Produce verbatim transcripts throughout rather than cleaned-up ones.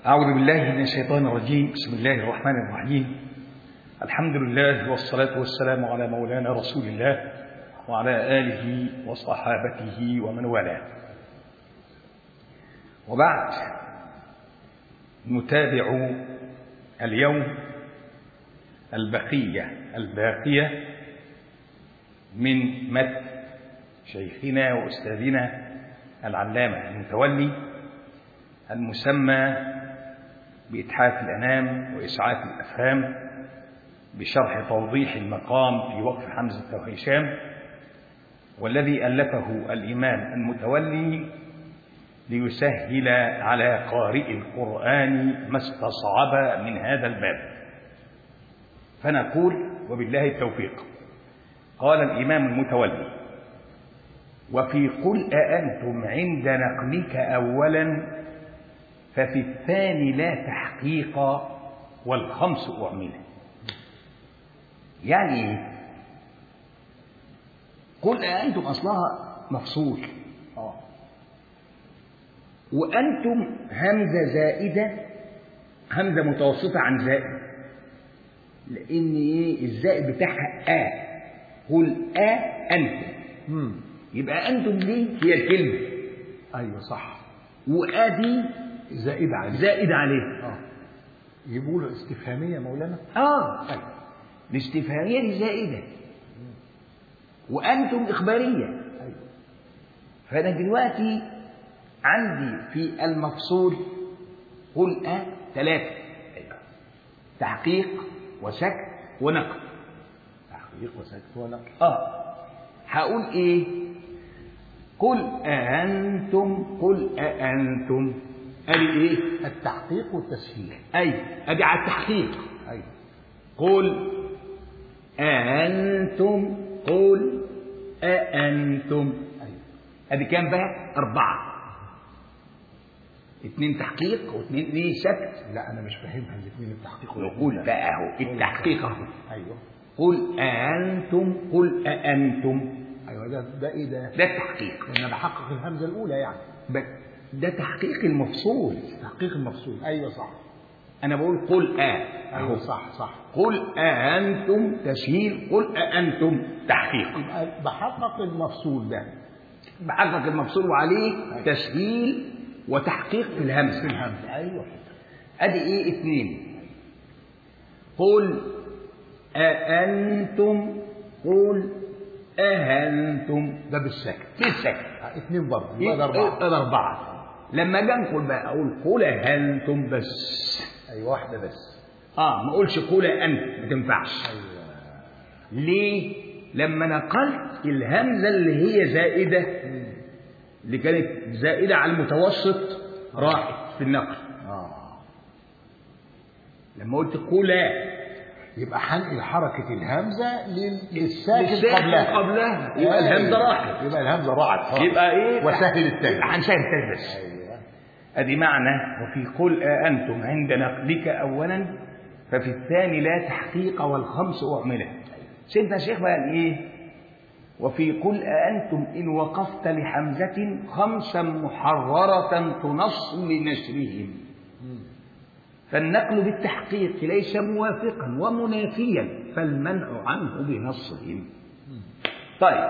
أعوذ بالله من الشيطان الرجيم. بسم الله الرحمن الرحيم. الحمد لله والصلاة والسلام على مولانا رسول الله وعلى آله وصحابته ومن والاه، وبعد. نتابع اليوم البقية الباقية من متن شيخنا وأستاذنا العلامة المتولي المسمى بإتحاف الأنام وإسعاف الأفهام بشرح توضيح المقام في وقف حمزة وهشام، والذي ألفه الإمام المتولي ليسهل على قارئ القرآن ما استصعب من هذا الباب. فنقول وبالله التوفيق. قال الإمام المتولي: وفي قل أأنتم عند نقلك أولا ففي الثاني لا تحقيق والخمس أعمله. يعني قل أأنتم أصلها مفصول، وأنتم همزة زائدة، همزة متوسطة عن زائد، لأن إيه الزائد بتاعها آ. قل آ أنتم، مم. يبقى أنتم دي هي الكلمة. أيوة صح. وآدي زائد عليه زائد عليه. اه يجيبوا له استفهامية مولانا. آه أيوة. الاستفهامية دي زائدة، وأنتم إخبارية. أيوة. فأنا دلوقتي عندي في المفصول قل آ ثلاثة: تحقيق وسكت ونقل. تحقيق وسكت ونقل. آه هقول إيه؟ قل أأنتم قل أأنتم أدي إيه؟ التحقيق والتسهيل. أي أدي على التحقيق. أيوة. قل أأنتم قل أأنتم. أيوة. أدي كام بقى؟ أربعة. اثنين تحقيق واثنين ايه سكت. لا أنا مش فاهمها الاثنين، التحقيق نقول بقى أهو التحقيق أهو. أيوة. قل أأنتم قل أأنتم. أيوة ده ده إيه ده؟ ده التحقيق. أنا بحقق الهمزة الأولى يعني. ده تحقيق المفصول. تحقيق المفصول. أيوة صح. أنا بقول قل آ. أيوة صح صح. قل أأنتم تسهيل، قل أأنتم تحقيق. يبقى بحقق المفصول ده. بحقق المفصول وعليه أيوة. تسهيل وتحقيق في الهمزة. في الهمزة. أيوة. أدي إيه اثنين. قل أأنتم قل أهنتم. ده بالسكت. بالسكت. آه، اثنين برضه يبقى ده أربعة. ده أربعة. لما أجي أنقل بقى أقول قل أهنتم بس. أيوة واحدة بس. آه ما أقولش قل أنت، ما تنفعش. أيوة. ليه؟ لما نقلت الهمزة اللي هي زائدة، اللي كانت زائدة على المتوسط، راحت في النقل. آه. لما قلت قلا يبقى حنقل حركة الهمزة للساكن للساكن قبلها. قبلها يبقى أيوة. الهمزة راحت. يبقى الهمزة راحت. يبقى إيه؟ وسهل التاني. هنسهل التاني بس. أيوة. أدي معنى وفي قل أأنتم عند نقلك أولا ففي الثاني لا تحقيق والخمس أعمله. سيدنا الشيخ بقى إيه؟ وفي قل أأنتم إن وقفت لحمزة خمسا محررة تنص لنشرهم، فالنقل بالتحقيق ليس موافقا ومنافيا، فالمنع عنه بنصهم. طيب،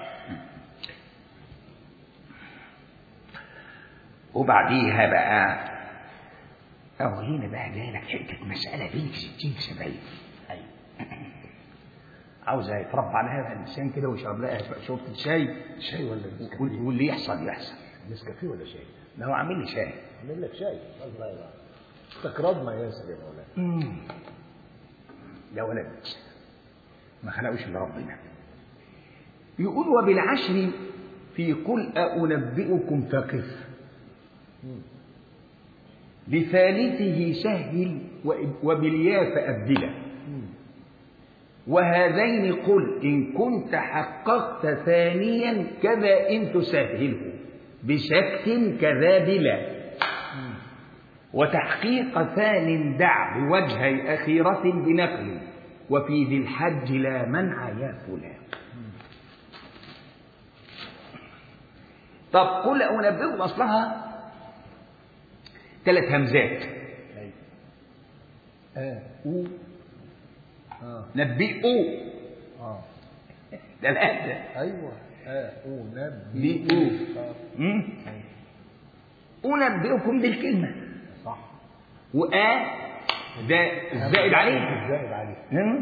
وبعديها بقى أو هنا بقى جايلك حتة مسألة بنت ستين سبعين. أيوة. عاوزة يتربى على هذا الإنسان كده ويشرب لها شرطة شاي. شاي ولا نسكافيه؟ واللي يحصل يحصل. نسكافيه ولا شاي؟ ده هو عامل لي شاي. عامل لك شاي. الله يبارك. استقراض ما ينسى يا مولانا. يا ولد ما خلقوش الا ربنا. يقول وبالعشر في قل أنبئكم فقف، بثالثه سهل وبالياء فأبدله، وهذين قل إن كنت حققت ثانيا كذا إن تسهله بسكت كذا بلا، وتحقيق ثان دع بوجه أخيرة بنقل، وفي ذي الحج لا منع يا فلان. طب قل أنبئكم أصلها ثلاث همزات. اه او اه نبئوا اه ده الهمزة. ايوه اه او بئوا. نبئوا. أنبئكم بالكلمة. صح. وآ ده الزائد عليه. الزائد عليه.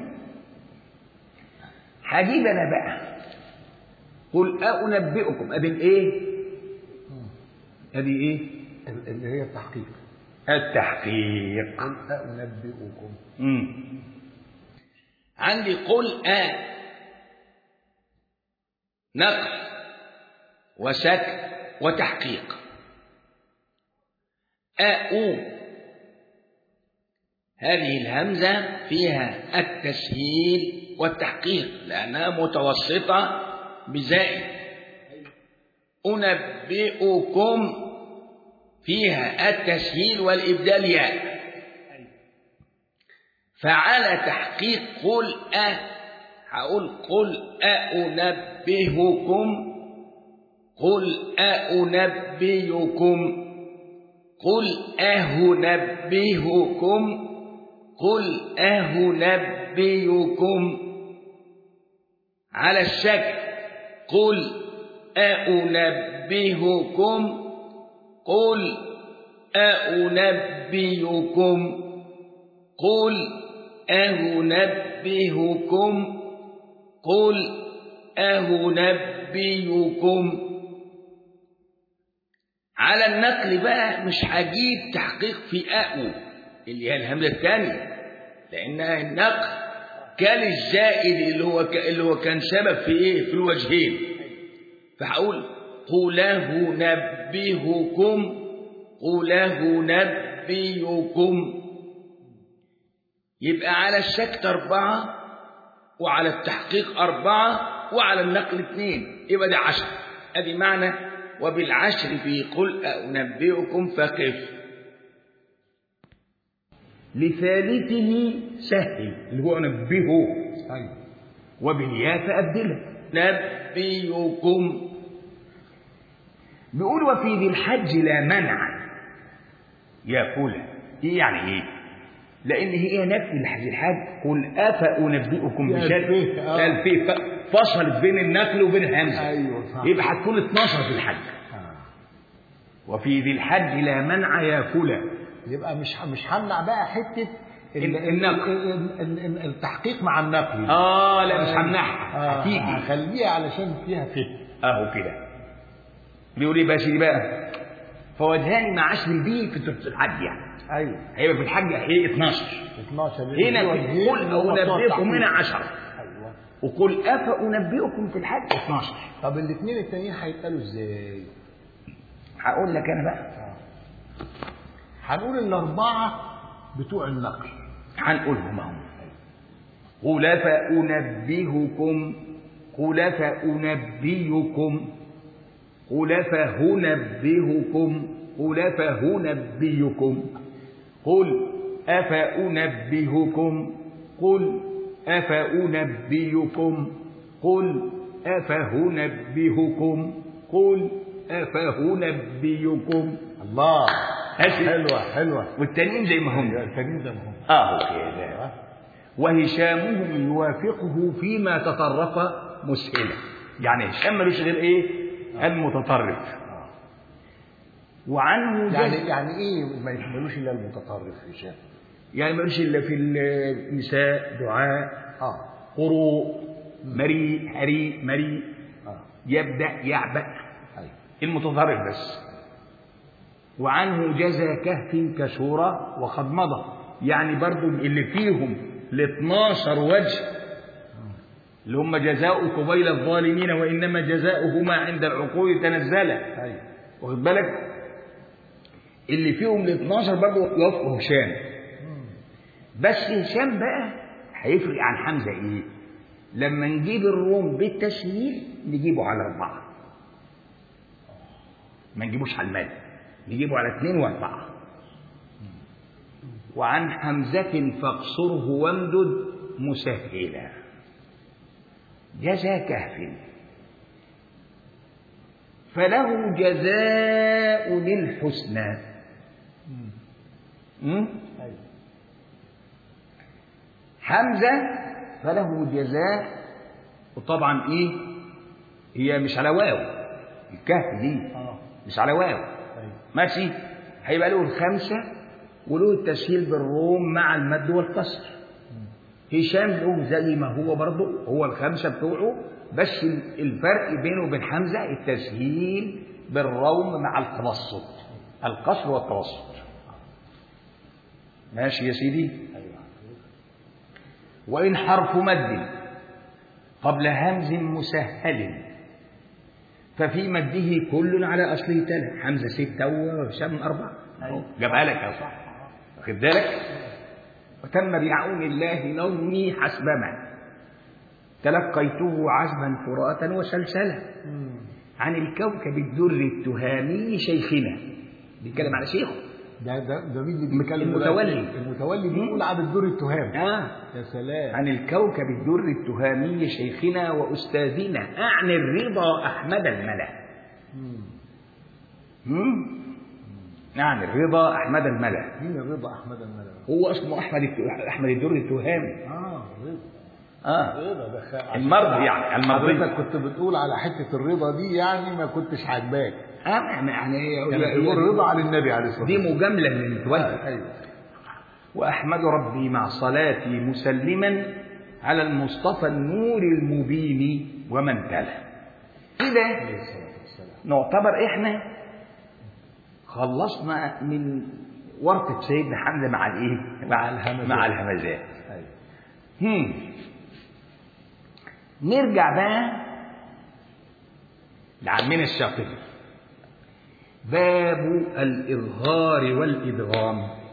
هجيب أنا بقى قل أنبئكم أدي الإيه؟ أدي إيه؟ اللي هي التحقيق. التحقيق. قل أنبئكم. امم عندي قل أ نقل وسكن وتحقيق. أو هذه الهمزة فيها التسهيل والتحقيق لأنها متوسطة بزائد. أنبئكم فيها التسهيل والإبدال ياء. فعلى تحقيق قل أ هقول قل أنبئكم قل أنبئكم قل أنبئكم قل أنبئكم على الشكل قل أنبئكم قل أنبئكم قل أنبئكم قل أنبئكم. على النقل بقى مش هجيب تحقيق في أو اللي هي الهمزة الثانية لأنها النقل كان الزائد اللي هو اللي هو كان سبب في إيه؟ في الوجهين. فهقول قل أنبئكم قل أنبئكم. يبقى على السكت أربعة وعلى التحقيق أربعة وعلى النقل اثنين يبقى ده عشر. أدي معنى وبالعشر في قل أنبئكم فقف. لثالثه سهل اللي هو نبهه وبالياء فأبدله نبئكم. بيقول وفي ذي الحج لا منع يأكلها. إيه يعني إيه؟ لأن هي نفي الحج الحج قل أفأنبئكم بشيء الفيه فصلت بين النقل وبين الهمزة. أيوة صح. يبقى هتكون اتناشر في الحج. آه. وفي ذي الحج لا منع يأكلها. يبقى مش مش همنع بقى حتة النقل التحقيق مع النقل. اه لا مش همنعها. هتيجي آه هخليها علشان فيها فهم. اهو كده. بيقول ايه بقى سيدي بقى؟ فوجهان مع عشر البي في الحج يعني. ايوه هيبقى في الحج هي اتناشر. اتناشر هنا قل أنبئكم هنا عشرة. ايوه. وقل أفأنبئكم في الحج اتناشر. طب الاثنين التانيين هيتقالوا ازاي؟ هقول لك انا بقى. آه. هنقول الاربعه بتوع النقل هنقولهم اهم. قل أفأنبئكم قل أفأنبئكم قل أفأنبئكم قل أفأنبئكم قل أفأنبئكم قل أفأنبئكم قل أفأنبئكم قل أفأنبئكم. الله حلوة حلوة. والتانيين زي ما هم. التانيين زي ما هم. اه كده. وهشامه يوافقه فيما تطرف مسهلا. يعني هشام ملوش غير ايه؟ المتطرف. وعنه يعني يعني ايه ما يحملوش الا المتطرف هشام؟ يعني ملوش الا في النساء دعاء اه قروء مريء هريء مريء اه يبدأ يعبأ. ايوه المتطرف بس. وعنه جزى كهف كشورى وقد مضى. يعني برضو اللي فيهم ال اثناشر وجه اللي هم جزاء قبيل الظالمين وإنما جزاؤهما عند العقول تنزلا. ايوه واخد بالك؟ اللي فيهم ال اثناشر برضو يوافقوا هشام. بس هشام بقى هيفرق عن حمزة ايه؟ لما نجيب الروم بالتسهيل نجيبه على أربعة. ما نجيبوش على المال. نجيبه على اثنين واربعة. وعن حمزة فاقصره وامدد مسهلا. جزا كهف فله جزاء للحسنى. حمزة فله جزاء، وطبعا إيه هي مش على واو، الكهف دي مش على واو، ماشي، هيبقى له الخمسة وله التسهيل بالروم مع المد والكسر. هشام له زي ما هو برضه، هو الخمسة بتوعه، بس الفرق بينه وبين حمزة التسهيل بالروم مع التوسط، القصر والتوسط. ماشي يا سيدي. وإن حرف مد قبل همز مسهل ففي مده كل على أصله تلا. حمزة ستة وهشام أربعة، جابها لك يا صح، واخد بالك. وتم بعون الله نومي حسبما تلقيته عزما فراتا وسلسلا عن الكوكب الدر التهامي شيخنا. بيتكلم على شيخه ده ده ده مين اللي بيتكلم؟ المتولي. المتولي بيقول عن الدر التهامي. اه يا سلام. عن الكوكب الدر التهامي شيخنا واستاذنا اعني الرضا احمد الملا. امم يعني الرضا احمد الملا. مين الرضا احمد الملا؟ هو اسمه احمد احمد الدر التهامي. اه رضا. اه رضا ده خ... المرضي، يعني المرضي. حضرتك كنت بتقول على حته الرضا دي يعني ما كنتش عاجباك. اه يعني يعني يقول رضا على النبي عليه الصلاه والسلام، دي مجامله من المتولي. آه. ايوه. واحمد ربي مع صلاتي مسلما على المصطفى النور المبين ومن تلا. كده نعتبر احنا خلصنا من ورطة سيدنا حمزة مع الايه؟ مع الهمزات. مع الهمزات. ايوه. هم. نرجع بقى لعمنا الشاطبي. باب الإظهار والإدغام.